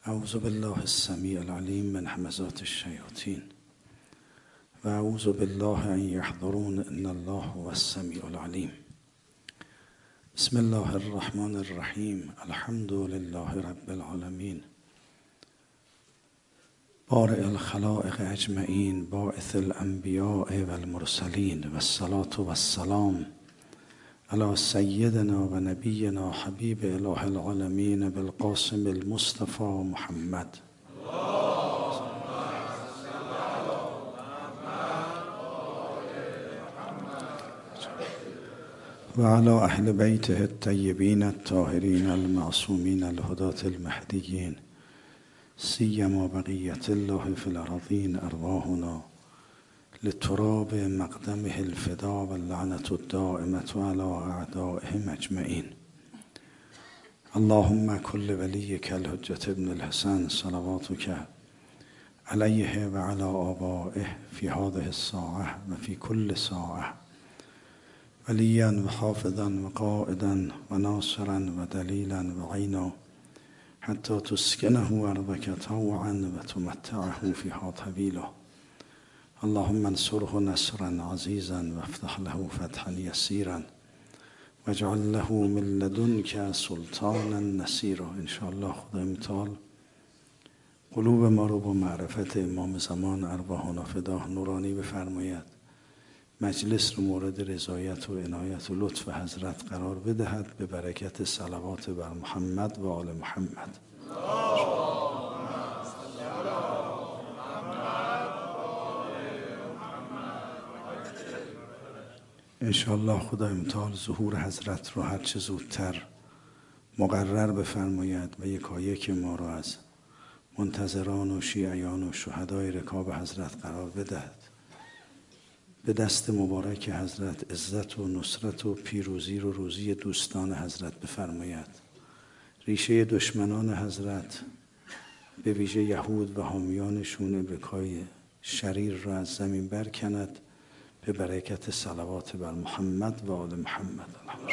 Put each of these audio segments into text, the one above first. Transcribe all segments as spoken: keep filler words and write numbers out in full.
اعوذ بالله السمیع العلیم من همزات الشیاطین و اعوذ بالله ان یحضرون ان الله هو السمیع العلیم. بسم الله الرحمن الرحیم. الحمد لله رب العالمین، بارئ الخلائق اجمعین، باعث الانبیاء والمرسلین، والصلاة والسلام علی سیدنا و نبینا حبیب اله العالمین بالقاسم المصطفى محمد و علی اهل بیته الطیبین الطاهرین المعصومین الهداة المهدیین، سیما بقیة الله فی الارضین. ارواحنا لتراب مقدمه الفدا و اللعنة الدائمة علی اعدائهم اجمعین. اللهم كل ولیک الحجة ابن الحسن صلواتک علیه و علی آبائه فی هذه الساعة و فی کل ساعة، ولیا و حافظا و قائدا و ناصرا و دلیلا و عینا، حتی تسکنه ارضک طوعا و تمتعه فیها طویلا. اللهم انصره نصرا عزیزا وافتح له فتحا یسیرا واجعل له من لدنک سلطانا نصیرا. ان شاء الله خدای متعال قلوب ما رو با معرفت امام زمان ارواحنا فداه نورانی بفرماید، مجلس رو مورد رضایت و عنایت و لطف حضرت قرار بدهد، به برکت صلوات بر محمد و آل محمد. انشاءالله خدای متعال ظهور حضرت رو هر چه زودتر مقرر بفرماید و یکایک ما رو از منتظران و شیعیان و شهدای رکاب حضرت قرار بدهد. به دست مبارک حضرت عزت و نصرت و پیروزی رو روزی دوستان حضرت بفرماید. ریشه دشمنان حضرت به ویژه یهود و حامیانشون امریکای شریر را از زمین برکند، به برکت صلوات بر محمد و آل محمد.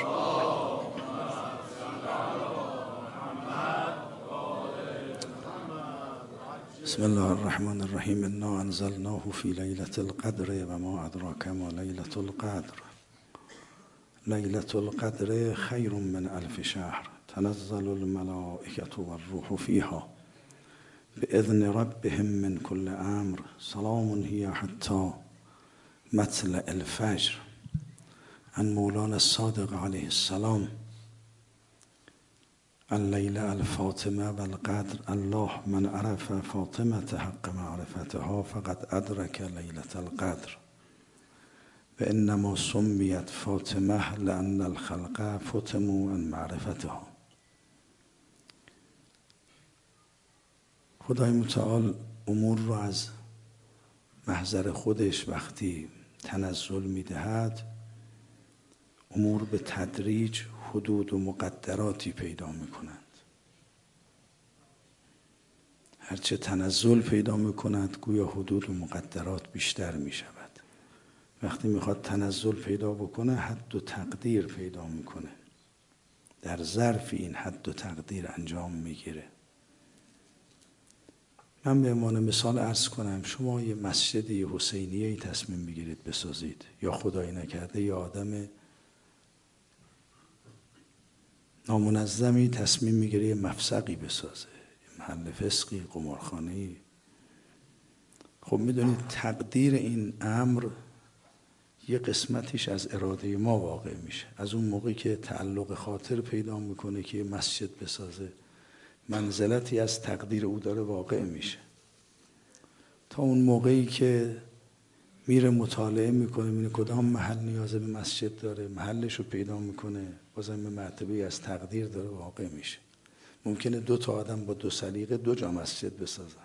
بسم الله الرحمن الرحیم. انا انزلناه فی لیلة القدر و ما ادراک ما لیلة القدر. لیلة القدر خیر من الف شهر، تنزل الملائکة والروح فیها باذن ربهم من کل امر، سلام هی حتی مطلع الفجر. عن مولانا الصادق علیه السلام: اللیلة الفاطمه و القدر، الله من عرف فاطمة حق معرفتها فقد ادرک لیلة القدر و انما سمیت فاطمه لان الخلق فتموا عن معرفتها. خدای متعال امور رو از محضر خودش وقتی تنزل میدهد، امور به تدریج حدود و مقدراتی پیدا میکنند. هرچه تنزل پیدا میکند گویا حدود و مقدرات بیشتر میشود. وقتی میخواد تنزل پیدا بکنه حد و تقدیر پیدا میکنه، در ظرف این حد و تقدیر انجام میگیره. من به عنوان مثال عرض کنم، شما یه مسجدی حسینیه‌ای تصمیم بگیرید بسازید، یا خدای نکرده یا آدم نامنظمی تصمیم میگیره یه مفسقی بسازه، یه محل فسقی، قمارخانه‌ای. خب میدونید تقدیر این امر یه قسمتیش از اراده ما واقع میشه. از اون موقعی که تعلق خاطر پیدا میکنه که یه مسجد بسازه، منزلتی از تقدیر او داره واقع میشه. تا اون موقعی که میره مطالعه میکنه، میره کدام محل نیاز به مسجد داره، محلش رو پیدا میکنه، بازم به مرتبه از تقدیر داره واقع میشه. ممکنه دو تا آدم با دو سلیقه دو جا مسجد بسازن.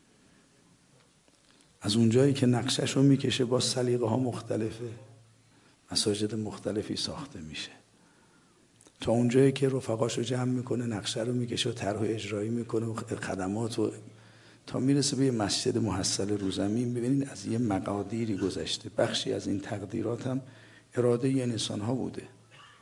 از اونجایی که نقشش رو میکشه با سلیقه ها مختلفه، مساجد مختلفی ساخته میشه. تا اونجایی که رفقاش رو جمع میکنه، نقشه رو میکشه و طرح اجرایی میکنه و خدمات و تا میرسه به یه مسجد محصل رو زمین. ببینید از یه مقادیری گذشته. بخشی از این تقدیرات هم اراده یه انسان ها بوده.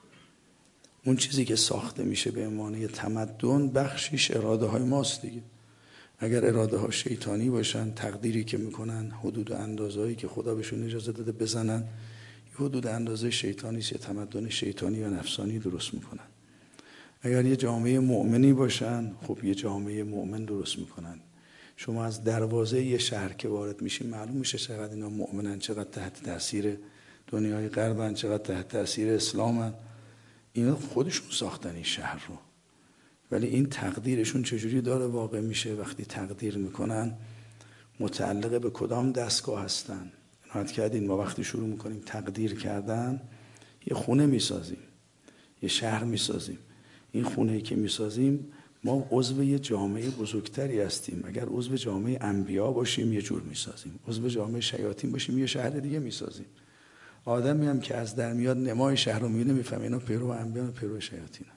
اون چیزی که ساخته میشه به عنوان یه تمدن، بخشیش اراده های ماست دیگه. اگر اراده ها شیطانی باشن، تقدیری که میکنن، حدود و اندازه‌ای که خدا بهشون اجازه داده بزنن، حدود اندازه شیطانی است، یه تمدن شیطانی و نفسانی درست میکنن. اگر یه جامعه مؤمنی باشن، خب یه جامعه مؤمن درست میکنن. شما از دروازه یه شهر که وارد میشین معلوم میشه چقدر اینا مؤمنن، چقدر تحت تاثیر دنیای غربن، چقدر تحت تاثیر اسلامن. اینا خودشون ساختن این شهر رو، ولی این تقدیرشون چجوری داره واقع میشه؟ وقتی تقدیر میکنن متعلق به کدام دستگاه هستن. نهایت کردین ما وقتی شروع میکنیم تقدیر کردن، یه خونه میسازیم، یه شهر میسازیم. این خونه‌ای که میسازیم ما عضو یه جامعه بزرگتری هستیم. اگر عضو جامعه انبیا باشیم یه جور میسازیم، عضو جامعه شیاطین باشیم یه شهر دیگه میسازیم. آدمی هم که از در میاد نمای شهر رو میبینه میفهمه اینا پیرو انبیا و پیرو شیاطینه.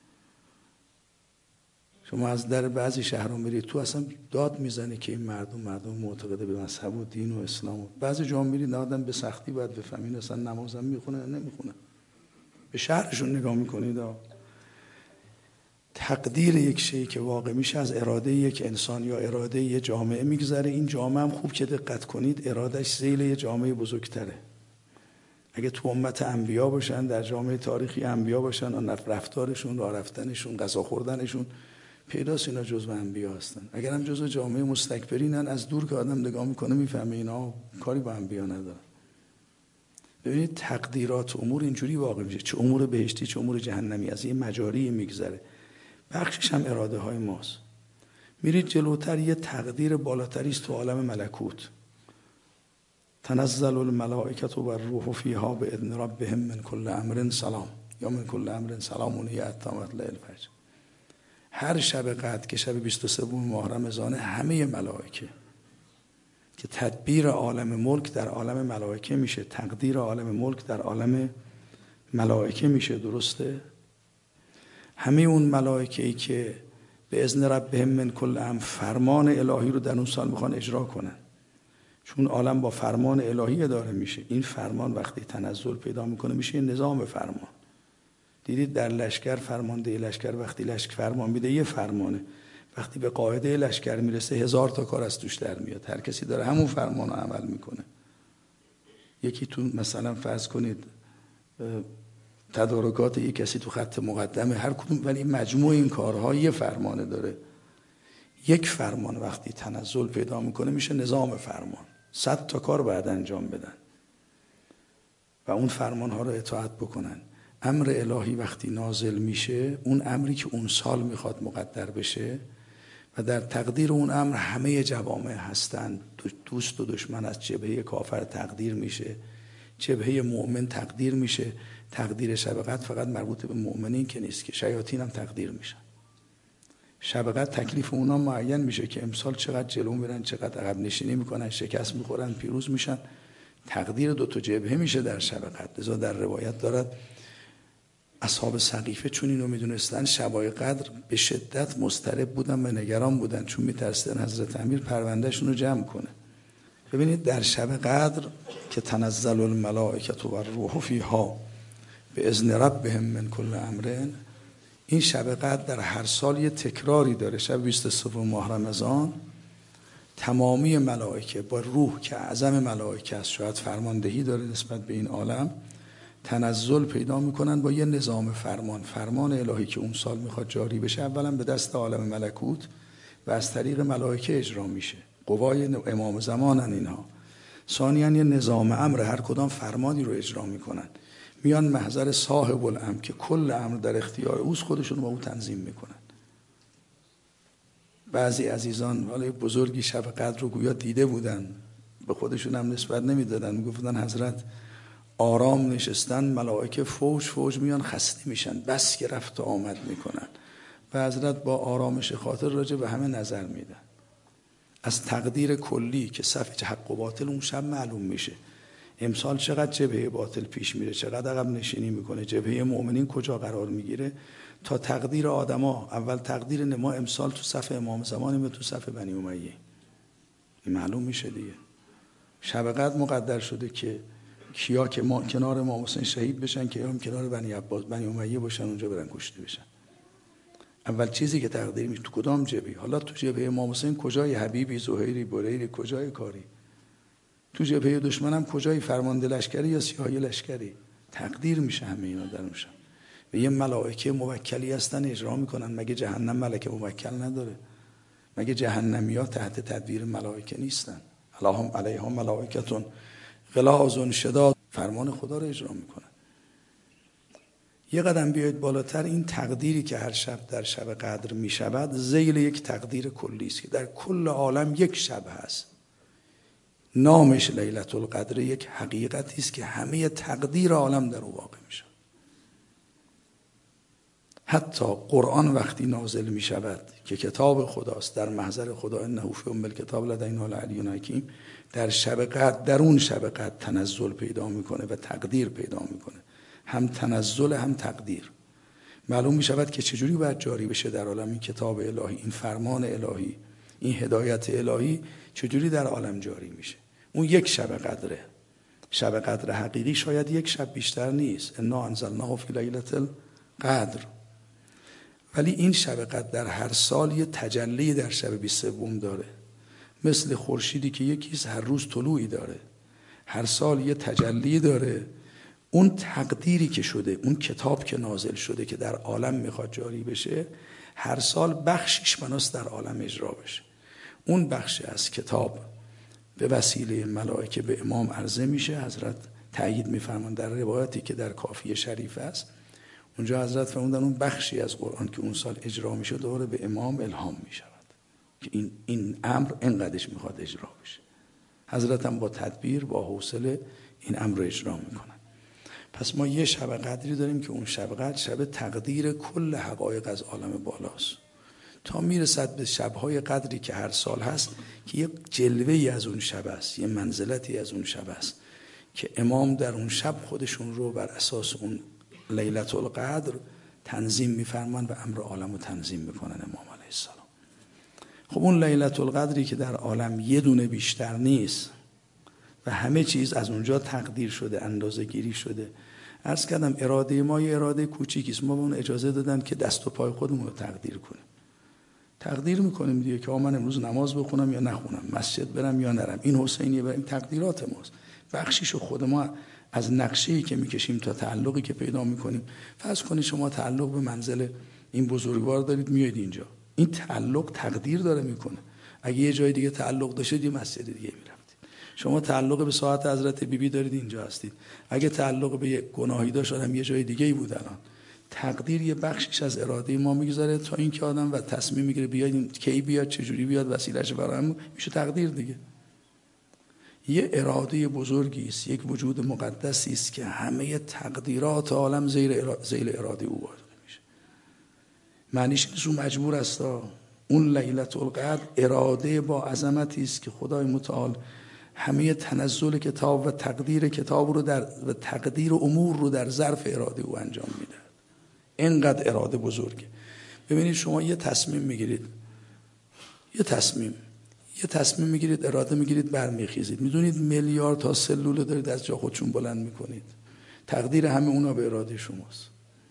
شما از در بعضی شهرها میرید تو اصلا داد میزنه که این مردم مردم معتقده به مذهب و دین و اسلام. بعضی جا میرید آدم به سختی باید بفهمین اصلا نمازم میخونه نمیخونه. به شهرشون نگاه میکنید. تقدیر یک شی که واقع میشه از اراده یک انسان یا اراده یک جامعه میگذره. این جامعه هم خوب که دقت کنید ارادهش ذیل یک جامعه بزرگتره. اگه تو امت انبیا باشن، در جامعه تاریخی انبیا باشن، رفتارشون، راه رفتنشون، غذا خوردنشون پیداست اینا جزو انبیا هستن. اگر هم جزو جامعه مستکبرینن، از دور که آدم نگاه میکنه میفهمه اینا کاری با انبیا ندارن. ببینید تقدیرات امور اینجوری واقع میشه، چه امور بهشتی چه امور جهنمی از این مجاری میگذره. بخشش هم اراده های ماست. میرید جلوتر یه تقدیر بالاتری است تو عالم ملکوت. تنزل الملائکة و الروح فیها باذن ربهم من کل امر سلام یا من کل امر سلام هی حتی مطلع الفجر. هر شب قدر که شب بیست و سه ماه رمضان، همه ملائکه که تدبیر عالم ملک در عالم ملائکه میشه، تقدیر عالم ملک در عالم ملائکه میشه، درسته؟ همه اون ملائکه‌ای که به اذن ربهم من کل امر فرمان الهی رو در اون سال میخوان اجرا کنن، چون عالم با فرمان الهی اداره میشه. این فرمان وقتی تنزل پیدا میکنه میشه نظام فرمان. دیدید در لشکر فرمانده لشکر وقتی لشکر فرمان میده یه فرمانه، وقتی به قاعده لشکر میرسه هزار تا کار از توش در میاد. هر کسی داره همون فرمان رو عمل میکنه. یکی تو مثلا فرض کنید تدارکات یک کسی تو خط مقدمه، هر کدوم ولی مجموع این کارها یه فرمانه داره. یک فرمان وقتی تنزل پیدا میکنه میشه نظام فرمان. صد تا کار باید انجام بدن و اون فرمان ها رو اطاعت بکنن. امر الهی وقتی نازل میشه، اون امری که اون سال میخواد مقدر بشه و در تقدیر اون امر همه جوامع هستن، دوست و دشمن از جبهه کافر تقدیر میشه، جبهه مؤمن تقدیر میشه. تقدیر شب قدر فقط مربوط به مؤمنین که نیست، که شیاطین هم تقدیر میشن. شب قدر تکلیف اونا معین میشه که امسال چقدر جلو میرن، چقدر عقب نشینی میکنن، شکست میخورن، پیروز میشن. تقدیر دو تا جبهه میشه در شب قدر. لذا در روایت دارد اصحاب سقیفه چون اینو میدونستن شبای قدر به شدت مضطرب بودن و نگران بودن، چون میترسیدن حضرت امیر پروندهشون رو جمع کنه. ببینید در شب قدر که تنزل الملائکة و الروح فیها به اذن ربهم من کل امر، این شب قدر در هر سال یه تکراری داره. شب بیست و سه ماه رمضان تمامی ملائکه با روح که اعظم ملائکه است، شاید فرماندهی داره نسبت به این عالم، تنزل پیدا میکنن با یه نظام فرمان. فرمان الهی که اون سال میخواد جاری بشه اولا به دست عالم ملکوت و از طریق ملائکه اجرا میشه. قوای امام زمانن اینها. ثانیاً یه نظام امر، هر کدام فرمانی رو اجرا میکنن. میان محضر صاحب الامر که کل امر در اختیار اوست، خودشون با او تنظیم میکنن. بعضی عزیزان ولی بزرگی شب قدر رو گویا دیده بودن، به خودشون هم نسبت نمیدادن، میگفتن حضرت آرام نشستن، ملائکه فوج فوج میان خسته میشن، بس که رفت و آمد میکنن و حضرت با آرامش خاطر راجع به همه نظر میدن. از تقدیر کلی که صف حق و باطل اون شب معلوم میشه. امسال چقدر جبهه باطل پیش میره، چقدر عقب نشینی میکنه، جبهه مؤمنین کجا قرار میگیره، تا تقدیر آدما. اول تقدیر ما امسال تو صف امام زمانیم و تو صف بنی امیه. این معلوم میشه دیگه. شب قدر مقدر شده که کیا که ما کنار امام حسین شهید بشن، که هم کنار بنی عباس بنی امیه باشن، اونجا برن کشته بشن. اول چیزی که تقدیر میشه تو کدام جبهه؟ حالا تو جبهه امام حسین کجای حبیبی، زهیری، بریری، کجای کاری؟ تو جبهه دشمنم کجای فرمانده لشکری یا سیاهی لشکری؟ تقدیر میشه همه اینا در اون شب. و یه ملائکه موکلی هستن اجرا میکنن. مگه جهنم ملائکه موکل نداره؟ مگه جهنمیا تحت تدبیر ملائکه نیستن؟ اللهم علیها ملائکتون غلاظ شداد، فرمان خدا رو اجرا میکنن. یه قدم بیاید بالاتر، این تقدیری که هر شب در شب قدر میشود ذیل یک تقدیر کلی است که در کل عالم یک شب هست، نامش لیلة القدر، یک حقیقتی است که همه تقدیر عالم در او واقع میشه. حتی قرآن وقتی نازل می شود که کتاب خداست، در محضر خدا، انه فی ام الکتاب لدینا لعلی حکیم، در شب قدر، در اون شب قدر تنزل پیدا میکنه و تقدیر پیدا میکنه، هم تنزل هم تقدیر. معلوم می شود که چجوری باید جاری بشه در عالم این کتاب الهی، این فرمان الهی، این هدایت الهی چجوری در عالم جاری میشه. اون یک شب قدره. شب قدر حقیقی شاید یک شب بیشتر نیست، انا انزلناه فی لیلة القدر. ولی این شب قدر در هر سال یه تجلی در شب بیست و سوم داره، مثل خورشیدی که یکیست هر روز طلوعی داره، هر سال یه تجلی داره. اون تقدیری که شده، اون کتاب که نازل شده که در عالم میخواد جاری بشه، هر سال بخشیش بناست در عالم اجرا بشه. اون بخش از کتاب به وسیله ملائکه به امام عرضه میشه. حضرت تأیید میفرمان در روایتی که در کافی شریف است، اونجا حضرت فرمودن اون بخشی از قرآن که اون سال اجرا میشه دوباره به امام الهام میشود که این این امر اینقدرش میخواد اجرا بشه. حضرت هم با تدبیر، با حوصله این امر رو اجرا میکنن. پس ما یه شب قدری داریم که اون شب قدر شب تقدیر کل حقایق از عالم بالاست، تا میرسد به شبهای قدری که هر سال هست که یک جلوه‌ای از اون شب است، یه منزلتی از اون شب است که امام در اون شب خودشون رو بر اساس اون لیلة القدر تنظیم میفرمان و امر عالم رو تنظیم میکنن امام علیه السلام. خب اون لیلة القدری که در عالم یه دونه بیشتر نیست و همه چیز از اونجا تقدیر شده، اندازه گیری شده. عرض کردم اراده ما یه اراده کوچیکیست، ما به اون اجازه دادن که دست و پای خودمون رو تقدیر کنیم. تقدیر میکنیم دیگه که من امروز نماز بخونم یا نخونم، مسجد برم یا نرم، این حسینیه بریم، تقدیرات ماست. بخشیشو خود ما از نقشه‌ای که میکشیم تا تعلقی که پیدا میکنیم. فرض کنید شما تعلق به منزل این بزرگوار دارید، میایید اینجا، این تعلق تقدیر داره میکنه. اگه یه جای دیگه تعلق داشتید یه مسجد دیگه میرفتید. شما تعلق به ساعت حضرت بیبی دارید، اینجا هستید. اگه تعلق به یه گناهی داشت آدم یه جای دیگه ای بود. الان تقدیر یه بخشش از اراده ما میگذاره تا اینکه آدم و تصمیم میگیره بیاد، کی بیاد، چجوری بیاد، وسیله‌اش برام میشه تقدیر دیگه. یه اراده بزرگی است، یک وجود مقدسی است که همه تقدیرات عالم زیر ذیل اراده او واقع میشه. معنیش نیست او مجبور است. اون لیلة القدر اراده با عظمتی است که خدای متعال همه تنزل کتاب و تقدیر کتاب رو در و تقدیر امور رو در ظرف اراده او انجام میده. اینقدر اراده بزرگه. ببینید شما یه تصمیم میگیرید، یه تصمیم یه تصمیم میگیرید، اراده میگیرید، برمیخیزید، میدونید میلیارد تا سلول دارید از جا خودشون بلند میکنید. تقدیر همه اونا به اراده شماست.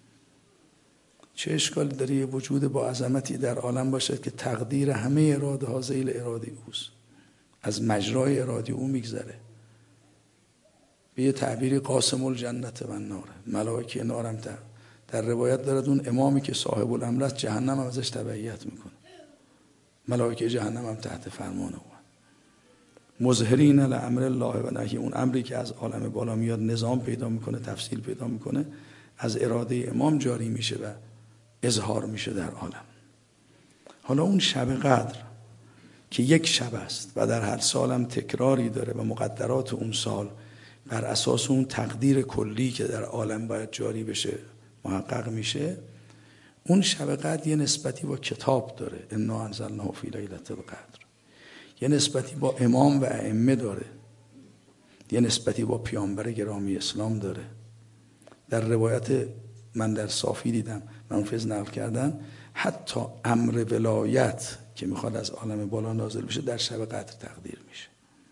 چه اشکالی داره یه وجود با عظمتی در عالم باشد که تقدیر همه اراده ها ذیل اراده اوست، از مجرای اراده او میگذره. به یه تعبیری قاسم الجنت و النار، ملائکه نارم در در روایت دارد اون امامی که صاحب الامر است جهنم هم ازش تبعیت میکنه، ملائکه جهنم هم تحت فرمان او. مظهرین لامر الله و نهی، اون امری که از عالم بالا میاد نظام پیدا میکنه، تفصیل پیدا میکنه، از اراده امام جاری میشه و اظهار میشه در عالم. حالا اون شب قدر که یک شب است و در هر سالم تکراری داره و مقدرات اون سال بر اساس اون تقدیر کلی که در عالم باید جاری بشه محقق میشه. اون شب قدر یه نسبتی با کتاب داره، انا انزلناه فی لیلة القدر، یه نسبتی با امام و ائمه داره، یه نسبتی با پیامبر گرامی اسلام داره. در روایت من در صافی دیدم، منفذ نقل کردن، حتی امر ولایت که میخواد از عالم بالا نازل بشه در شب قدر تقدیر میشه.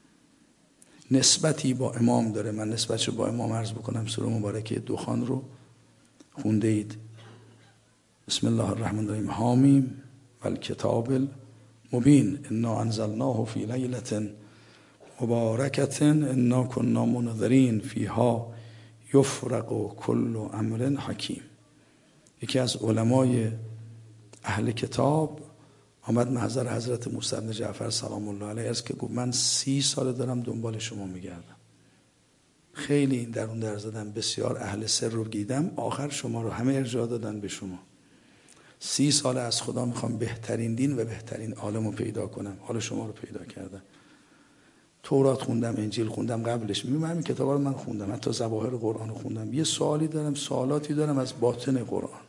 نسبتی با امام داره. من نسبتشو با امام عرض بکنم، سوره مبارکه دخان رو خونده اید. بسم الله الرحمن الرحیم. حامیم و الکتاب المبین انا انزلناه فی لیلة مبارکة انا کنا منذرین فیها یفرق کل امر حکیم. یکی از علمای اهل کتاب آمد محضر حضرت موسی بن جعفر سلام الله علیه است که گفت من سی سال دارم دنبال شما میگردم، خیلی این درون در زدم، بسیار اهل سر رو دیدم، آخر شما رو همه ارجاع دادن به شما. سی سال از خدا میخوام بهترین دین و بهترین عالم رو پیدا کنم، حال شما رو پیدا کردم. تورات خوندم، انجیل خوندم، قبلش میگم همین کتابا رو من خوندم، حتی ظواهر قرآن رو خوندم. یه سوالی دارم، سوالاتی دارم از باطن قرآن.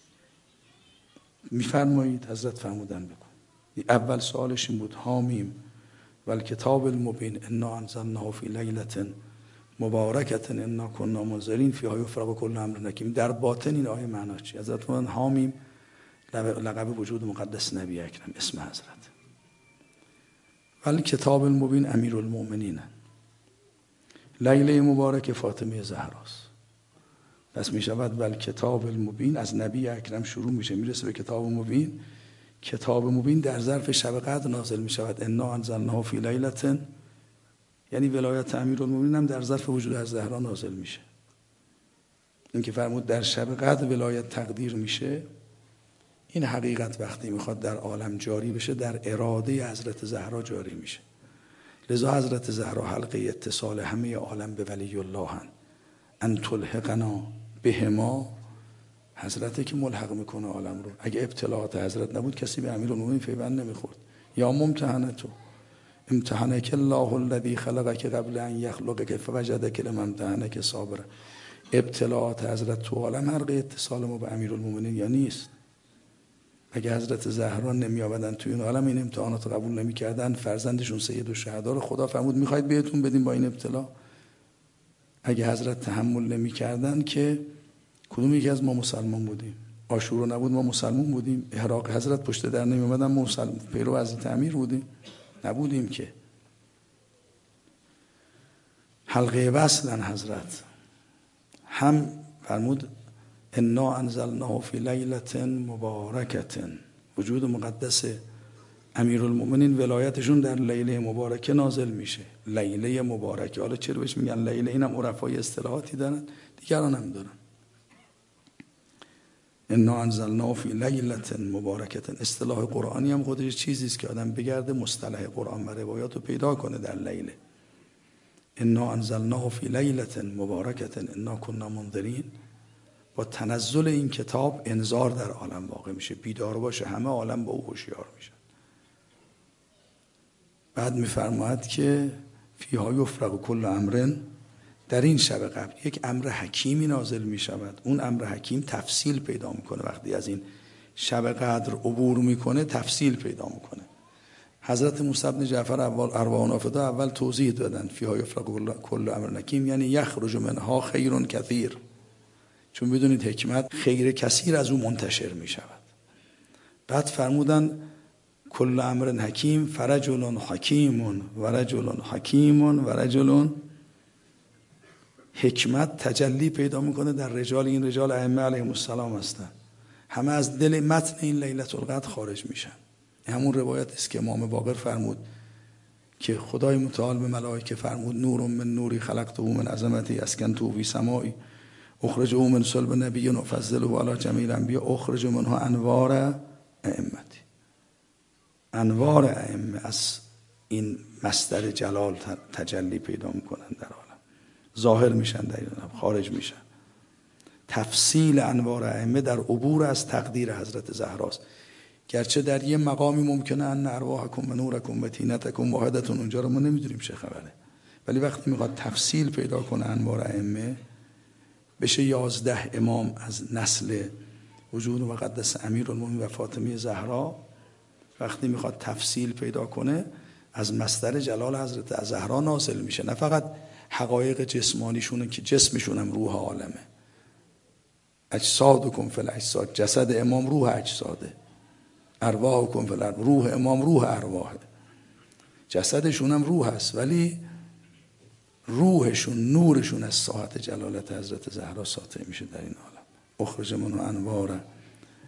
میفرمایید؟ حضرت فرمودن بکن. اول سوالش این بود حامیم و الکتاب المبین انا انزلناه فی لیلة مبارکة انا کنا منذرین فیها یفرق کل امر حکیم. در باطن این آیه معناش چی؟ حضرت فرمودن حامیم لقب وجود مقدس نبی اکرم، اسم حضرت. ولی کتاب المبین امیر المؤمنین، لیله مبارک فاطمه زهراست. پس می شود ول کتاب المبین از نبی اکرم شروع میشه میرسه به کتاب مبین. کتاب مبین در ظرف شب قدر نازل می شود. انا انزلناه فی لیلة، یعنی ولایت امیر المؤمنین هم در ظرف وجود از زهرا نازل میشه. این که فرمود در شب قدر ولایت تقدیر میشه، این حقیقت وقتی میخواد در عالم جاری بشه در اراده حضرت زهرا جاری میشه. لذا حضرت زهرا حلقه اتصال همه عالم به ولی الله هن. ان تلحقنا بهما، حضرت که ملحق میکنه عالم رو. اگه ابتلاعات حضرت نبود کسی به امیرالمومنین پیوند نمیخورد. یا ممتحنتو امتحنک الله الذی خلقک قبل ان یخلقک فوجدک لم امتحنک صابرا. ابتلاعات حضرت تو عالم حلقه اتصال ما به امیرالمومنین یا نیست؟ اگه حضرت زهرا نمی آمدن تو این عالم، این امتحانات رو قبول نمی کردن، فرزندشون سید الشهدا رو خدا فرمود میخواید بهتون بدیم با این ابتلا. اگه حضرت تحمل نمی کردن که کدوم یکی از ما مسلمان بودیم؟ عاشورا نبود ما مسلمان بودیم؟ احراق حضرت پشت در نمی اومدن ما مسلمان پیرو حضرت امیر بودیم؟ نبودیم که. حلقه وصلن حضرت. هم فرمود انا انزلناه فی لیلة مبارکة، وجود مقدس امیرالمؤمنین ولایتشون در لیله مبارکه نازل میشه. لیله مبارکه، حالا چرا بهش میگن لیله؟ اینم عرفای اصطلاحاتی دارن، دیگران هم دارن. انا انزلناه فی لیلة مبارکة اصطلاح قرآنی هم خودش چیزی است که آدم بگرده مصطلح قرآن و روایات رو پیدا کنه در لیله. انا انزلناه فی لیلة مبارکة انا کنا منذرین. با تنزل این کتاب انذار در عالم واقع میشه، بیدار باشه، همه عالم با او هوشیار میشن. بعد میفرماید که فیها یفرق کل امرن، در این شب قبل یک امر حکیمی نازل میشود. اون امر حکیم تفصیل پیدا میکنه. وقتی از این شب قدر عبور میکنه تفصیل پیدا میکنه. حضرت موسی بن جعفر اول ارواح نافذه اول توضیح دادن فیها یفرق کل امر حکیم، یعنی یخرج منها خیر کثیر، چون بدونید حکمت خیر کثیر از او منتشر می شود. بعد فرمودن کل امر حکیم فرجل حکیم و رجل حکیم و رجل، حکمت تجلی پیدا میکنه در رجال. این رجال ائمه علیهم السلام هستند، همه از دل متن این لیلة القدر خارج میشن. همون روایت است که امام باقر فرمود که خدای متعال به ملائکه فرمود نور من نوری خلقته من عظمتی اسکنته فی سمائی اخرج او من صلب نبی و فضله علی جمیع الانبیاء اخرج منها انوار ائمتی. انوار ائمه از این مصدر جلال تجلی پیدا میکنن در عالم، ظاهر میشن در عالم، خارج میشن. تفصیل انوار ائمه در عبور از تقدیر حضرت زهراست. گرچه در یه مقامی ممکنه ان ارواحکم و نورکم و طینتکم واحدتون، اونجا رو ما نمیدونیم چه خبره، ولی وقتی میخواد تفصیل پیدا کنه انوار ائمه بشه یازده امام از نسل وجود مقدس امیرالمومنین و فاطمه زهرا، وقتی میخواد تفصیل پیدا کنه از مصدر جلال حضرت زهرا نازل میشه. نه فقط حقایق جسمانیشونه که جسمشون هم روح عالمه. اجسادکم فی الاجساد، جسد امام روح اجساده. ارواحکم فی الارواح، روح امام روح ارواحه. جسدشون هم روح هست ولی روحشون، نورشون از ساحت جلالت حضرت زهرا ساطع میشه در این عالم. اخرج منه انوار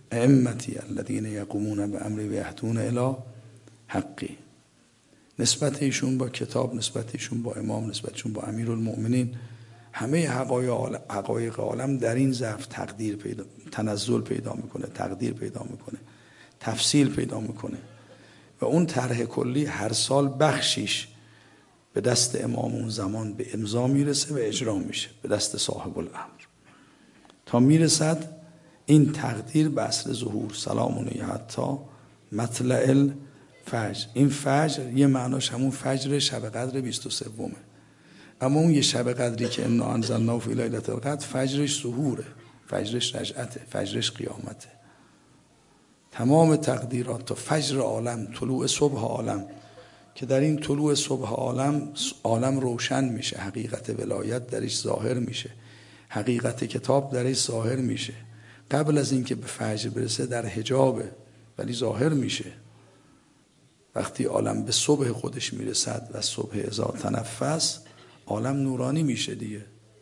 ائمتی الذین یقومون بامری و یهدون الی حقی. نسبت ایشون با کتاب، نسبت ایشون با امام، نسبت ایشون با امیرالمؤمنین، همه حقایق حقایق عالم در این ظرف تقدیر پیدا تنزل پیدا میکنه، تقدیر پیدا میکنه، تفصیل پیدا میکنه و اون طرح کلی هر سال بخشیش به دست امام اون زمان به امضا میرسه و اجرا میشه به دست صاحب الامر، تا میرسد این تقدیر به اصل ظهور. سلامون حتی مطلع الفجر. این فجر یه معناش همون فجر شب قدر بیست و سومه، اما اون یه شب قدری که انا انزلناه فی لیلة القدر فجرش ظهوره، فجرش رجعته، فجرش قیامته. تمام تقدیرات تا فجر عالم، طلوع صبح عالم، که در این طلوع صبح عالم عالم روشن میشه، حقیقت ولایت درش ظاهر میشه، حقیقت کتاب درش ظاهر میشه. قبل از اینکه به فجر برسه در حجابه ولی ظاهر میشه. وقتی عالم به صبح خودش میرسد و صبح اذا تنفس، عالم نورانی میشه دیگه.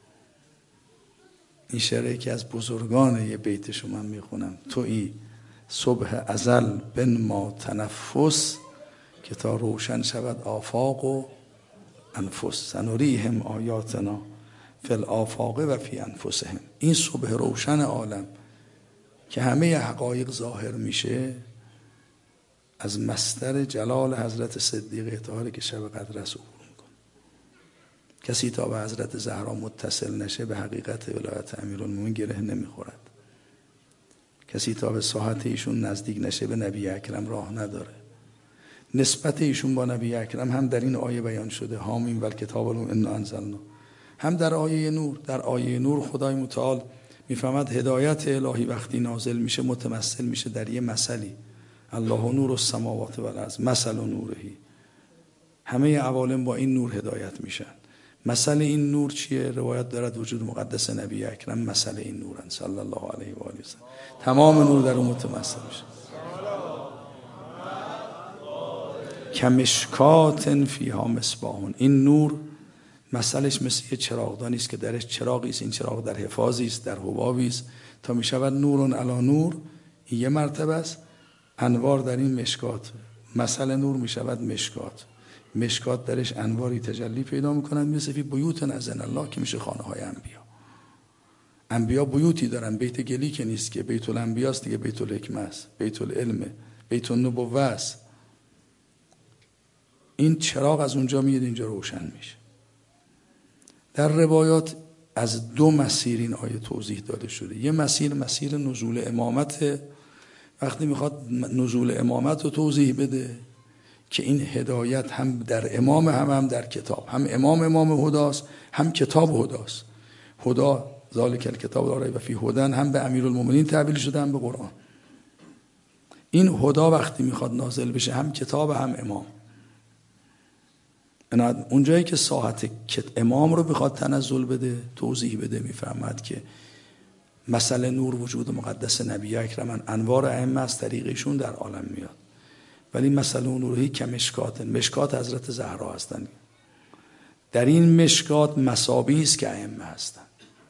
این شعر که از بزرگان یه بیتشو من میخونم: تویی صبح ازل بن ما تنفس، که تا روشن شود آفاق و انفس، سنریهم آیاتنا فی الآفاق و فی انفسهم. این صبح روشن عالم که همه حقایق ظاهر میشه از مصدر جلال حضرت صدیقه طاهره که شب قدر رسول میکنه. کسی تا به حضرت زهرا متصل نشه به حقیقت ولایت امیرالمومنین گره نمیخورد. کسی تا به ساحت ایشون نزدیک نشه به نبی اکرم راه نداره. نسبت ایشون با نبی اکرم هم در این آیه بیان شده: حامیم والکتاب انا انزلنا، هم در آیه نور. در آیه نور خدای متعال میفهمد هدایت الهی وقتی نازل میشه متمثل میشه در یه مثلی: الله نور السماوات والارض مثل نورهی. همه عوالم با این نور هدایت میشن. مثل این نور چیه؟ روایت دارد وجود مقدس نبی اکرم مثل این نورن صلی الله علیه و آله و سلم. تمام نور در اون متمثل میشه. کمشکات فیها مصباح. این نور مثلش مثل یه چراغدانی است که درش چراغی است. این چراغ در حفاظی است، در حبابی است تا می شود نور علی نور. این یه مرتبه است. انوار در این مشکات، مثل نور می شود مشکات. مشکات درش انواری تجلی پیدا می کنند مثل فی بیوت اذن الله، که میشه خانه های انبیا. انبیا بیوتی دارن، بیت گلی که نیست که، بیت الانبیا است دیگه، بیت الحکمه است، بیت العلم، بیت النبوه است. این چراغ از اونجا میاد اینجا روشن میشه. در روایات از دو مسیر این آیه توضیح داده شده. یه مسیر مسیر نزول امامت، وقتی میخواد نزول امامت رو توضیح بده که این هدایت هم در امام هم هم در کتاب، هم امام امام هداست هم کتاب هداست. هدا ذالک الکتاب لا ریب فیه هدن هم به امیرالمومنین تعبیر شده هم به قرآن. این هدا وقتی میخواد نازل بشه هم کتاب هم امام. اونجایی که ساحت امام رو بخواد تنزل بده توضیح بده میفهمد که مثل نور وجود مقدس نبی اکرم، انوار ائمه از طریقشون در عالم میاد. ولی مثل نورهی که مشکات، مشکات حضرت زهرا هستند. در این مشکات مصابیح است که ائمه هستند.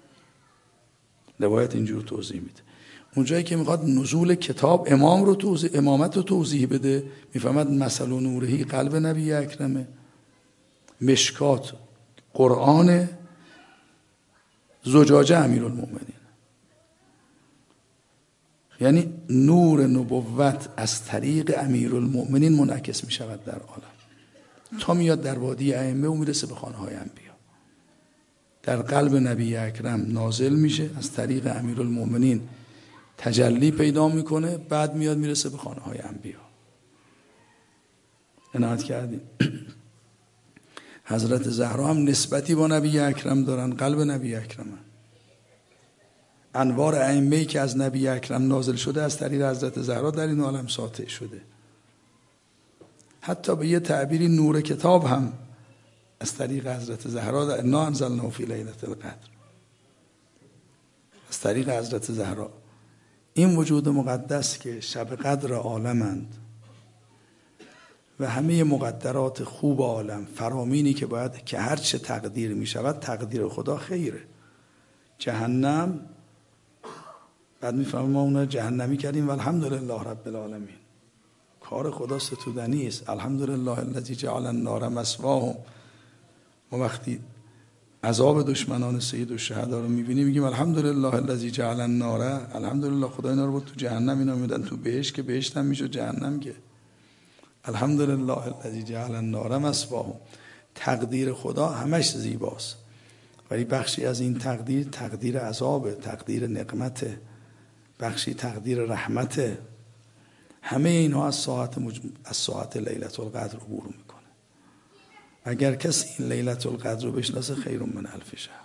روایت اینجور توضیح میده. اونجایی که میخواد نزول کتاب امام رو توضیح امامت رو توضیح بده میفهمد مثل نورهی قلب نبی اکرمه، مشکات قرآن، زجاجه امیرالمومنین. یعنی نور نبوت از طریق امیرالمومنین منعکس می شود در عالم تا میاد در وادی ائمه و میرسه به خانه های انبیا. در قلب نبی اکرم نازل میشه، از طریق امیرالمومنین تجلی پیدا میکنه، بعد میاد میرسه به خانه های انبیا. عنایت کردیم. حضرت زهرا هم نسبتی با نبی اکرم دارن، قلب نبی اکرم. انوار ائمه‌ای که از نبی اکرم نازل شده از طریق حضرت زهرا در این عالم ساطع شده. حتی به یه تعبیری نور کتاب هم از طریق حضرت زهرا در انا انزلناه فی لیلة القدر، از طریق حضرت زهرا. این وجود مقدس که شب قدر عالمند و همه مقدرات خوب عالم، فرامینی که باید که هر چه تقدیر می شود تقدیر خدا خیره. جهنم بعد میفهمیم ما اونا جهنمی کردیم و الحمدلله رب العالمین. کار خدا ستودنی است. الحمدلله الذی جعل النار مثواهم. ما وقتی عذاب دشمنان سید الشهدا رو میبینیم میگیم الحمدلله الذی جعل النار، الحمدلله خدا اینا رو بود تو جهنم، اینا میدن تو بهشت، که بهشت هم میشد جهنم. که الحمدلله الذی جعل النار مثواهم. تقدیر خدا همش زیباست، ولی بخشی از این تقدیر تقدیر عذابه، تقدیر نقمته، بخشی تقدیر رحمته. همه اینها از ساعت مج... از ساعت لیلة القدر عبور میکنه. اگر کسی این لیلة القدر رو بشناسه خیر من الف شهر.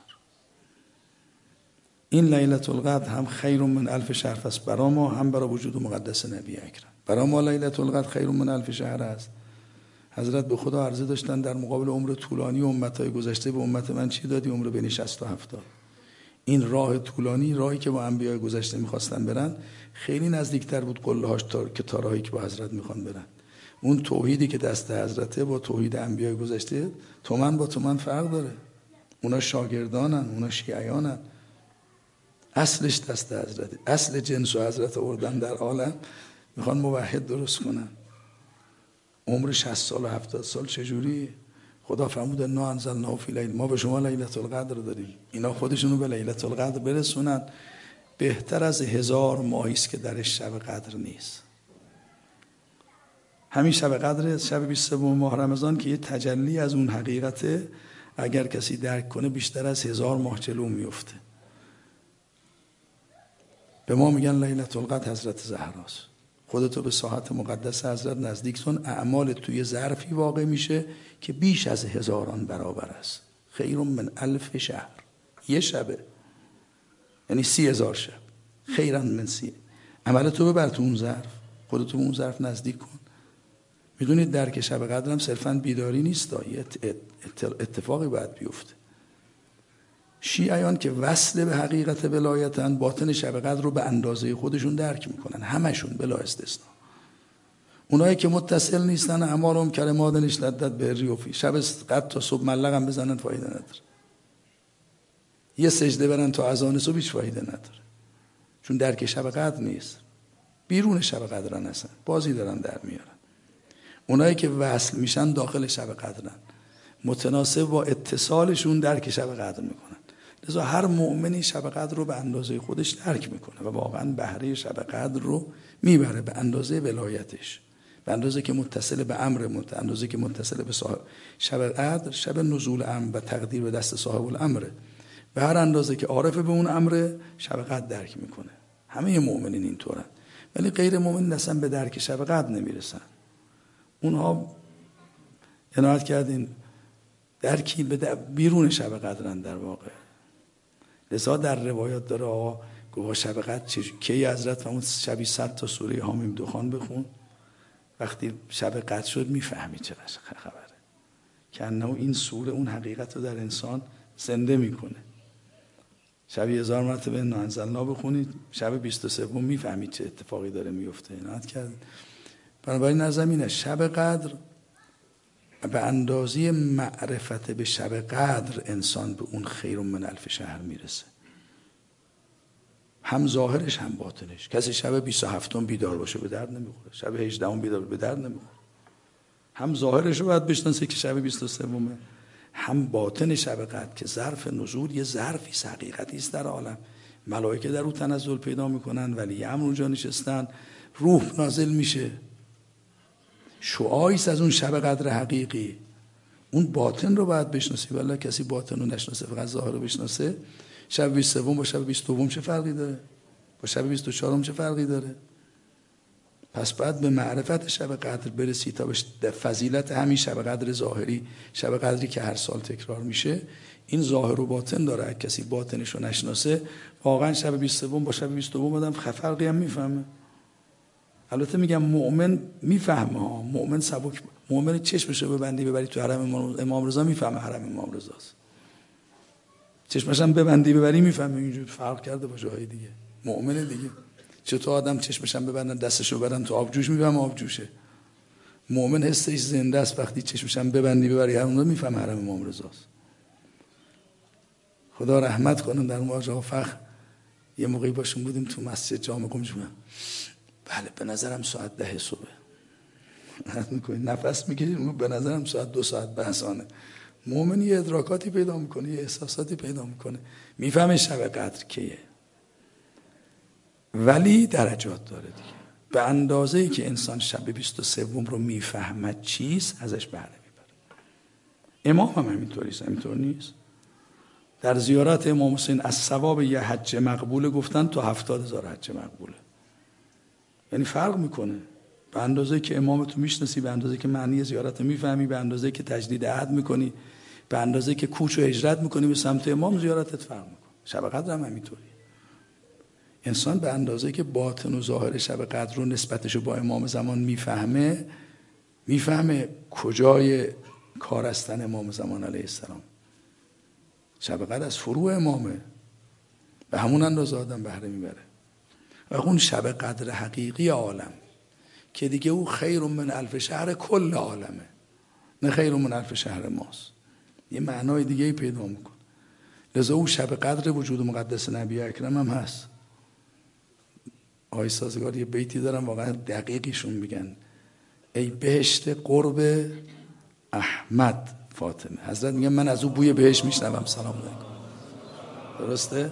این لیلة القدر هم خیر من الف شهر است برای ما، هم برای وجود مقدس نبی اکرم. برای ما لیلة القدر خیر من الف شهر است. حضرت به خدا عرضه داشتن در مقابل عمر طولانی امتهای گذشته به امت من چی دادی؟ عمر بین شصت و هفتاد. این راه طولانی، راهی که با انبیای گذشته میخواستن برن، خیلی نزدیکتر بود قله‌هاش تا که تا راهی که با حضرت میخوان برن. اون توحیدی که دست حضرته با توحید انبیای گذشته تومن با تومن فرق داره. اونا شاگردانن، اونا شیعیانن. اصلش دست حضرته. اصل جنس و حضرت آوردن در عالم، میخوان موحد درست کنن. عمر شصت سال و هفتاد سال چجوری؟ خدا فرمود انا انزلناه فی لیل، ما به شما لیلة القدر داریم. اینا خودشونو به لیلة القدر برسونن. بهتر از هزار ماهی است که درش شب قدر نیست. همین شب قدر، شب بیست و سوم ماه رمضان که یه تجلی از اون حقیقته، اگر کسی درک کنه بیشتر از هزار ماه جلو میفته. به ما میگن لیلة القدر حضرت زهراست. خودتو به ساحت مقدس حضرت نزدیک کن، اعمال توی ظرفی واقع میشه که بیش از هزاران برابر است. خیر من الف شهر. یه شبه یعنی سی هزار شب. خیرن من سی. عمل تو ببر تو اون ظرف، خودتو به اون ظرف نزدیک کن. میدونید درک شب قدر هم صرفاً بیداری نیست، یه اتفاقی باید بیفته. شیعیان که وصل به حقیقت ولایتن، باطن شب قدر رو به اندازه خودشون درک میکنن، همشون بلا استثنا. اونایی که متصل نیستن اعمالهم کلمات اشتدت به ریوفی، شب قدر تا صبح ملقم بزنن فایده نداره. یه سجده برن تا اذان صبح هیچ فایده نداره، چون درک شب قدر نیست. بیرون شب قدرن هستن، بازی دارن در میارن. اونایی که وصل میشن داخل شب قدرن، متناسب با اتصالشون درک شب قدر میکنن. لذا هر مؤمنی شب قدر رو به اندازه خودش درک میکنه و واقعا بهره شب قدر رو میبره به اندازه ولایتش، به اندازه که متصل به امر، به اندازه که متصل به صاحب. شب قدر شب نزول امر و تقدیر به دست صاحب الامره. به هر اندازه که عارف به اون امر، شب قدر درک میکنه. همه مؤمنین اینطورن، ولی غیر مؤمنین اصلا به درک شب قدر نمیرسن. اونها عنایت کردین درکی به بیرون شب قدرن در واقع. لذا در روایات داره آقا گوه شب قدر کی حضرت فرمود شبی صد تا سوره حامیم دخان بخون، وقتی شب قدر شد میفهمی چه خبره، که انه این سوره اون حقیقت رو در انسان زنده میکنه. شبی هزار مرتبه انا انزلنا بخونید، شب بیست و سوم میفهمید چه اتفاقی داره میفته. عنایت کرد. بنابراین نظمینه شب قدر به اندازه معرفت به شب قدر انسان به اون خیر من الف شهر میرسه، هم ظاهرش هم باطنش. کسی شب بیست و هفتم بیدار باشه به درد نمیخوره، شب هجدهم بیدار به درد نمیخوره. هم ظاهرش رو باید بشناسه که شب بیست و سومه، هم باطن شب قدر که ظرف نزول یه ظرفی حقیقتی است در عالم. ملائکه در او تنزل پیدا میکنن، ولی امر اونجا نشستن، روح نازل میشه، شعاعی از اون شب قدر حقیقی. اون باطن رو باید بشناسی، ولی کسی باطن رو نشناسه فقط ظاهر رو بشناسه. شب بیست و سوم با شب بیست و دوم چه فرقی داره؟ با شب بیست و چهارم چه فرقی داره؟ پس باید به معرفت شب قدر برسی تا به فضیلت همین شب قدر ظاهری، شب قدری که هر سال تکرار میشه. این ظاهر و باطن داره. اگه کسی باطنش رو نشناسه، واقعا شب بیست و سوم با شب بیست و دوم آدم فرقی هم میفهمه. البته میگم مؤمن میفهمه ها، مؤمن سبک، مؤمن چشمشو ببندی ببری تو حرم امام رضا میفهمه حرم امام رضاست. چشمش هم ببندی ببری میفهمه اینجور فرق کرده با جاهای دیگه. مؤمن دیگه چطور آدم چشمش هم ببندن دستشو ببرن تو آبجوش میفهمه آبجوشه. مؤمن حسش زنده است، وقتی چشمش هم ببندی ببری حرم میفهمه حرم امام رضاست. خدا رحمت کنه در اون واقعا فخر یه موقعی باشون بودیم تو مسجد جامع قم جمعه، بله به نظرم ساعت ده صبح نفس میکشیم، به نظرم ساعت دو ساعت بحثانه. مومن یه ادراکاتی پیدا میکنه، یه احساساتی پیدا میکنه، میفهمه شب قدر کیه، ولی درجات داره دیگه. به اندازه‌ای که انسان شب بیست و سوم رو میفهمد چیست، ازش بهره میبره. امام هم همینطوریست، همینطور نیست؟ در زیارت امام حسین از ثواب یه حج مقبوله گفتن تا هفتاد هزار حج مقبوله. یعنی فرق میکنه. به اندازه‌ای که امامتو میشناسی، به اندازه‌ای که معنی زیارت میفهمی، به اندازه‌ای که تجدید عهد میکنی، به اندازه‌ای که کوچ و هجرت میکنی به سمت امام، زیارتت فرق میکنه. شب قدر هم همینطوری. انسان به اندازه‌ای که باطن و ظاهر شب قدر رو نسبتشو با امام زمان میفهمه، میفهمه کجای کار هستن امام زمان علیه السلام. شب قدر از فروع امامه، به همون اندازه آدم بهره میبره. و اون شب قدر حقیقی عالم که دیگه او خیر من الف شهر کل عالمه، نه خیر من الف شهر ماست، یه معنای دیگه ای پیدا میکنه. لذا او شب قدر وجود مقدس نبی اکرم هم هست. آقای سازگار یه بیتی دارن واقعا دقیقیشون میگن: ای بهشت قرب احمد فاطمه. حضرت میگن من از او بوی بهشت میشنوم. سلام علیکم. درسته؟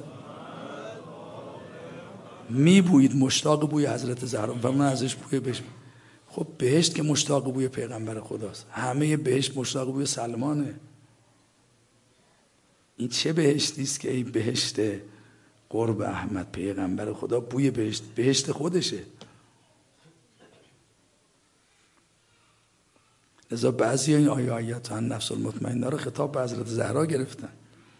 میبویید مشتاق بوی حضرت زهرا و من ازش بوی بهشت. خب بهشت که مشتاق بوی پیغمبر خداست، همه بهشت مشتاق بوی سلمانه. این چه بهشتی است که ای بهشت قرب احمد، پیغمبر خدا بوی بهشت، بهشت خودشه. لذا بعضی این آیه آیات عن نفس المطمئنه رو خطاب به حضرت زهرا گرفتن.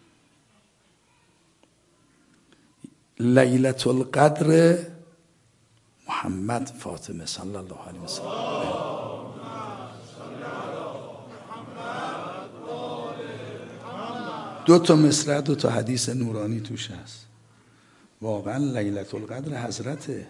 لیلة القدر محمد فاطمه صلی الله علیه و سلم. دو تا مصرع، دو تا حدیث نورانی توش هست. واقعا لیلة القدر حضرته.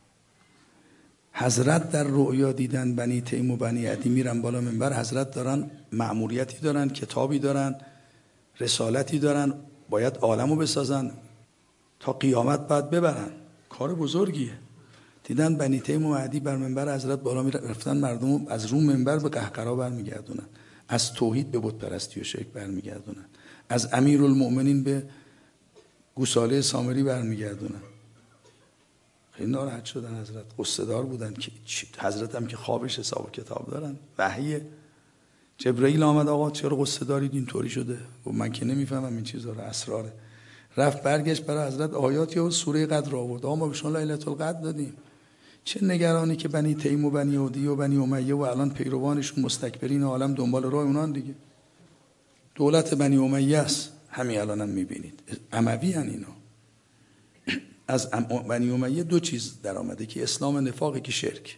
حضرت در رؤیا دیدن بنی تیم و بنی عدی میرن بالا منبر، حضرت دارن مأموریتی دارن، کتابی دارن، رسالتی دارن، باید عالمو بسازن، تا قیامت بعد ببرن، کار بزرگیه. دیدن بنی تیم و عدی بر منبر حضرت بالا می رفتن، مردم از رو منبر به قهقرا برمیگردونن، از توحید به بت پرستی و شرک برمیگردونن، از امیرالمؤمنین به گوساله سامری برمیگردونن. خیلی ناراحت شدن حضرت، غصه دار بودن که حضرت هم که خوابش حساب و کتاب دارن، وحیه. جبرئیل آمد: آقا چرا غصه دارید اینطوری شده؟ و من که نمیفهمم این چیزا رو، اسراره. رفت برگشت برای حضرت آیات یا سوره قدر آورد. آقا ما به شما لیلة القدر دادیم، چه نگرانی که بنی تیم و بنی عدی و بنی امیه و الان پیروانشون مستکبرین عالم دنبال راه اونان دیگه. دولت بنی امیه است، همین الانم هم میبینید اموی ان اینا. از بنی امیه دو چیز در آمده، که اسلام نفاقی که شرک.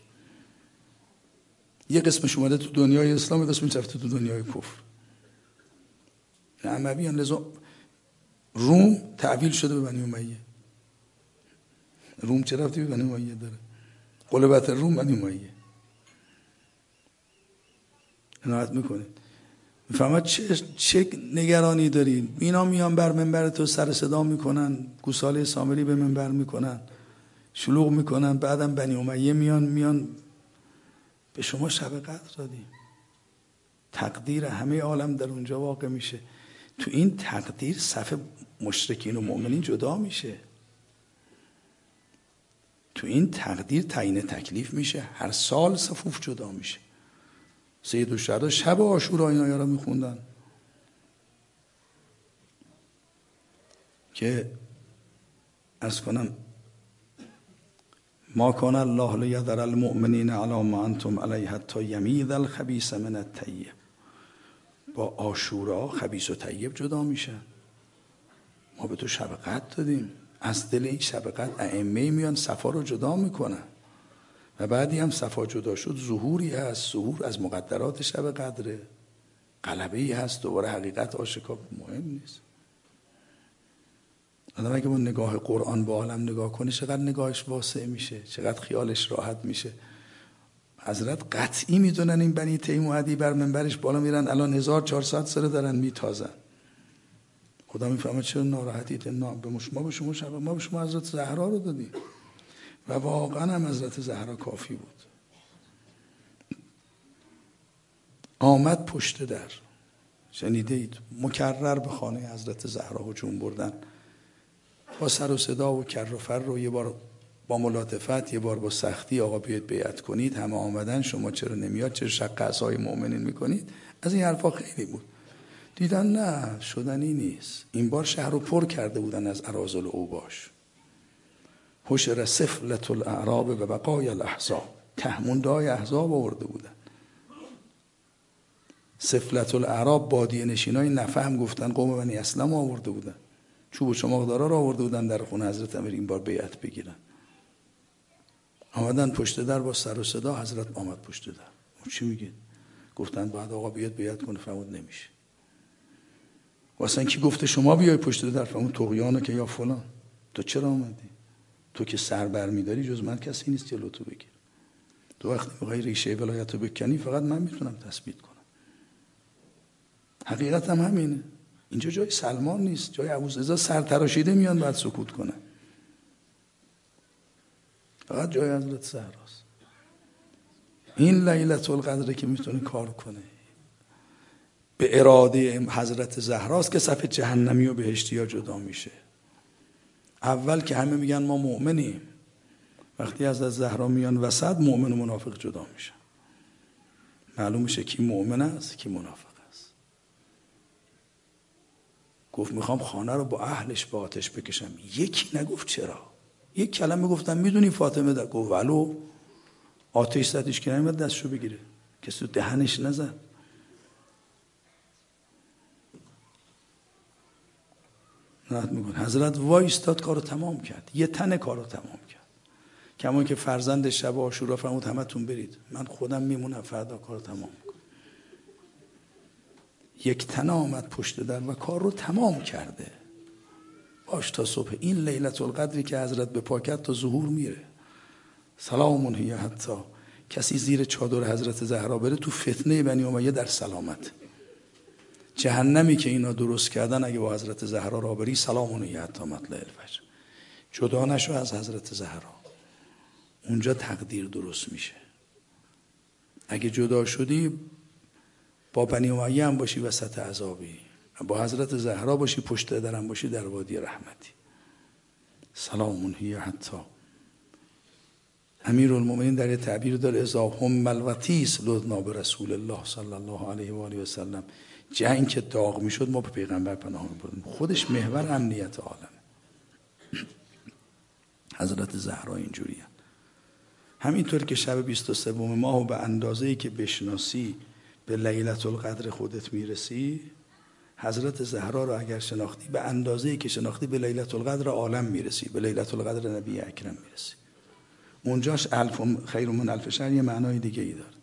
یه قسمش اومده تو دنیای اسلام، یه قسمش رفته تو دنیای کفر. اموی ان. لذا روم تعویل شده به بنی امیه. روم چه رفتی به بنی امیه داره؟ قلبت روم بنی امیه. عنایت میکنید؟ میفهمد چه چه نگرانی دارید؟ اینا میان بر منبر تو سر صدا میکنن، گوساله سامری به منبر میکنن، شلوغ میکنن، بعدم بنی امیه میان میان به شما شب قدر دادیم. تقدیر همه عالم در اونجا واقع میشه. تو این تقدیر صف مشرکین و مؤمنین جدا میشه. تو این تقدیر تعیین تکلیف میشه. هر سال صفوف جدا میشه. سید الشهدا شب عاشورا این آیه را میخوندن که از کنم ما کان الله لیذر المؤمنین علی ما انتم علیه حتی یمیز الخبیث من الطیب. با عاشورا خبیث و طیب جدا میشن. ما به تو شب قدر دادیم. از دل این شب قدر ائمه میان صفا رو جدا میکنن و بعدی هم صفا جدا شد ظهوری هست. ظهور از مقدرات شب قدره، غلبه‌ای هست. دوباره حقیقت آشکار مهم نیست. آدم اگه با نگاه قرآن به عالم نگاه کنه چقدر نگاهش واسع میشه، چقدر خیالش راحت میشه. حضرت قطعی میدونن این بنی تیم و عدی بر منبرش بالا میرن، الان هزار و چهارصد سره دارن میتازن. خدا میفهمه چرا ناراحتید. نه به شما به شما شب ما به شما حضرت زهرا رو دادیم و واقعا هم حضرت زهرا کافی بود. آمد پشت در، شنیده اید مکرر به خانه حضرت زهرا هجوم بردن با سر و صدا و کر و فر رو، یه بار با ملاطفت، یه بار با سختی، آقا بیاید بیعت کنید، همه آمدن شما چرا نمیاد، چرا شق عصای مؤمنین میکنید، از این حرفا خیلی بود. دیدن نه شدنی نیست. این بار شهر رو پر کرده بودن از اراذل و اوباش. حشر سفلة الاعراب و بقای الاحزاب، تهموندهای احزاب آورده بودن. سفلة الاعراب بادیه نشینای نفهم گفتن قوم بنی اسلم آورده بودن، چوب و چماقدارا رو آورده بودن در خونه حضرت امیر این بار بیعت بگیرن. آمدن پشت در با سر و صدا، حضرت آمد پشت در. چی میگید؟ گفتن بعد آقا بیاد بیعت کنه، فرمود نمیشه. واسه کی گفته شما بیای پشت در؟ فرمود طغیانه که یا فلان. تو چرا آمدی؟ تو که سر برمیداری جز من کسی نیست جلو تو بگیر. تو وقتی میخوای ریشه ولایت رو بکنی فقط من میتونم تثبیت کنم. حقیقت هم همینه. اینجا جای سلمان نیست، جای ابوذر سر تراشیده میان بعد سکوت کنن. فقط جای حضرت زهراست. این لیلة القدر که میتونه کار کنه به اراده حضرت زهراست که صف جهنمی و بهشتی ها جدا میشه. اول که همه میگن ما مؤمنیم، وقتی حضرت زهرا میان وسط مؤمن و منافق جدا میشن. معلوم میشه کی مؤمن است کی منافق است. گفت میخوام خانه رو با اهلش با آتش بکشم. یکی نگفت چرا. یک کلمه گفتم میدونی فاطمه در گفت ولو آتش زدش که نمیاد دستشو بگیره، کسی تو دهنش نزد. نهت میگن حضرت وایستاد کارو تمام کرد، یه تن کارو تمام کرد. کما که فرزند شب عاشورا فرمود همتون برید، من خودم میمونم فردا کارو تمام میکنم. یک تن آمد پشت در و کار رو تمام کرده. باش تا صبح. این لیلة القدری که حضرت به پاکت تا ظهور میره. سلام هی حتی کسی زیر چادر حضرت زهرا بره تو فتنه بنی امیه در سلامت. جهنمی که اینا درست کردن اگه با حضرت زهرا را بری سلام هی حتی مطلع الفجر. جدا نشو از حضرت زهرا، اونجا تقدیر درست میشه. اگه جدا شدی با بنی امیه هم باشی وسط عذابی، با حضرت زهرا باشی پشت درم باشی در وادی رحمتی. سلام هی حتی. امیرالمومنین در یه تعبیر داره اذا هم الوتیس لدنا به رسول الله صلی الله علیه و آله و سلم. جنگ که داغ میشد ما به پیغمبر پناه میبردیم. خودش محور امنیت عالم. حضرت زهرا اینجوریه. همینطور که شب بیست و سوم ماه و به اندازه‌ای که بشناسی به لیلة القدر خودت میرسی، حضرت زهرا رو اگر شناختی به اندازه‌ای که شناختی به لیلة القدر عالم میرسی، به لیلة القدر نبی اکرم میرسی. اونجاش الف خیر من الف شهر یه معنای دیگه ای داره.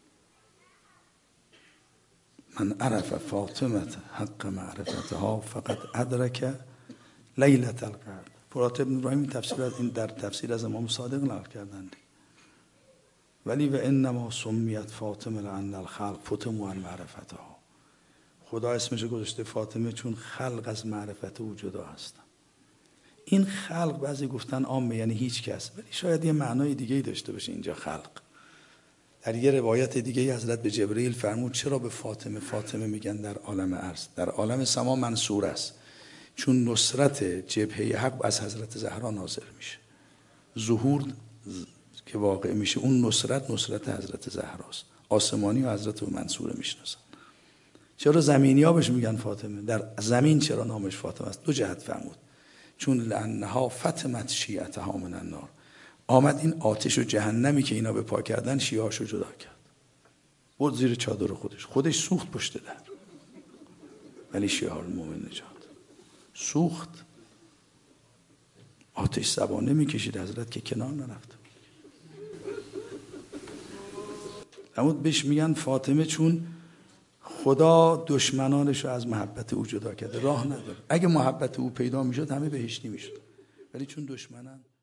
من عرف فاطمه حق معرفتها فقط ادرک لیلة القدر. فرات ابن ابراهیم تفسیر از این در تفسیر از امام صادق نقل کردند. ولی و انما سمیت فاطمه لان الخلق فتموا عن معرفتها. خدا اسمش گذاشته فاطمه چون خلق از معرفت او جدا هستن. این خلق بعضی گفتن عامه یعنی هیچ کس، ولی شاید یه معنای دیگه‌ای داشته باشه اینجا خلق. در یه روایت دیگه حضرت به جبرئیل فرمود چرا به فاطمه فاطمه میگن در عالم ارض؟ در عالم سما منصور است، چون نصرت جبهه حق از حضرت زهرا نازل میشه. ظهور که واقع میشه اون نصرت نصرت حضرت زهراست. آسمانی و حضرت منصور میشناسن. چرا زمینی ها بهش میگن فاطمه؟ در زمین چرا نامش فاطمه است؟ دو جهت فرمود. چون لانها فتمت شیعتها من النار. آمد این آتش و جهنمی که اینا به پا کردن شیعهاشو جدا کرد. برد زیر چادر خودش. خودش سوخت پشت در. ولی شیعه المومن نجات. سوخت. آتش زبانه میکشید حضرت که کنار نرفت. اما بهش میگن فاطمه چون خدا دشمنانش رو از محبت او جدا کرده، راه نداره. اگه محبت او پیدا میشد همه بهشتی میشد، ولی چون دشمنان